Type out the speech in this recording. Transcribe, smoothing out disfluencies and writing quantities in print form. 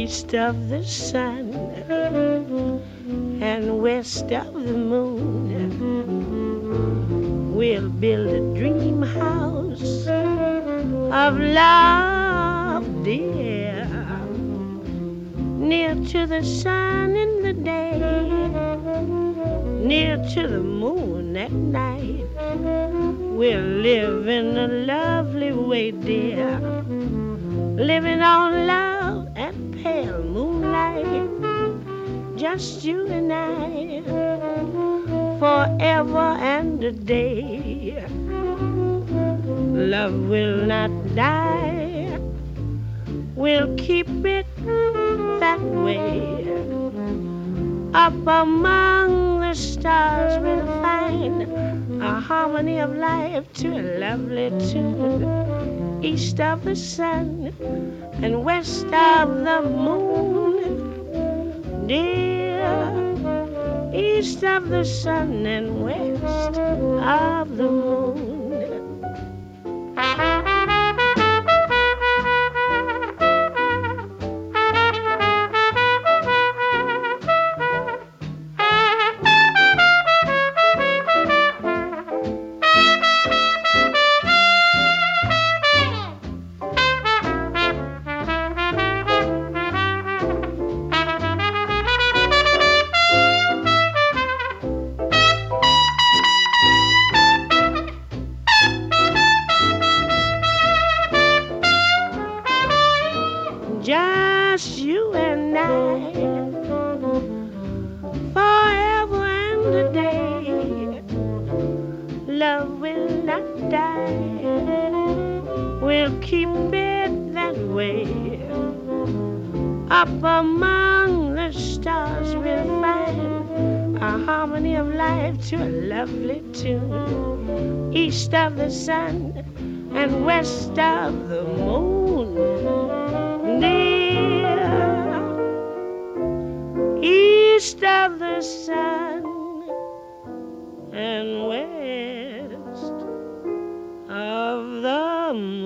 east of the sun and west of the moon. We'll build a dream house of love, dear, near to the sun in the day, near to the moon at night. We'll live in a lovely way, dear, living on love and pale moonlight, just you and I, forever and a day. Love will not die, we'll keep it that way. Up among the stars we'll find a harmony of life to a lovely tune. East of the sun and west of the moon, dear. East of the sun and west of the moon. Just you and I, forever and a day. Love will not die, we'll keep it that way. Up among the stars we'll find a harmony of life to a lovely tune. East of the sun and west of the moon, dear. East of the sun and west of the moon.